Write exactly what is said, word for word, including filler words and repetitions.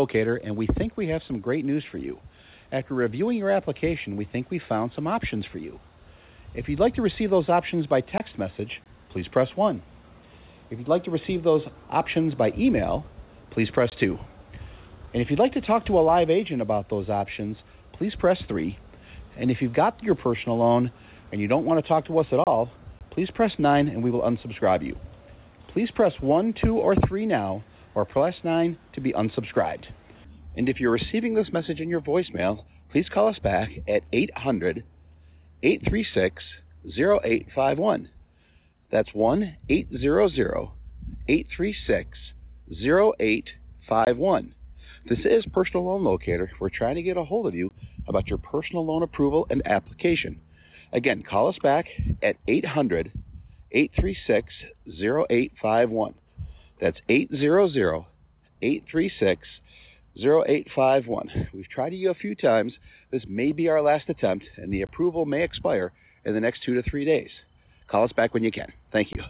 Locator, and we think we have some great news for you. After reviewing your application, we think we found some options for you. If you'd like to receive those options by text message, please press one. If you'd like to receive those options by email, please press two. And if you'd like to talk to a live agent about those options, please press three. And if you've got your personal loan and you don't want to talk to us at all, please press nine and we will unsubscribe you. Please press one, two, or three now, or press nine to be unsubscribed. And if you're receiving this message in your voicemail, please call us back at eight hundred, eight three six, zero eight five one. That's one eight hundred, eight three six, zero eight five one. This is Personal Loan Locator. We're trying to get a hold of you about your personal loan approval and application. Again, call us back at eight hundred, eight three six, zero eight five one. That's eight hundred, eight three six, zero eight five one. We've tried you a few times. This may be our last attempt, and the approval may expire in the next two to three days. Call us back when you can. Thank you.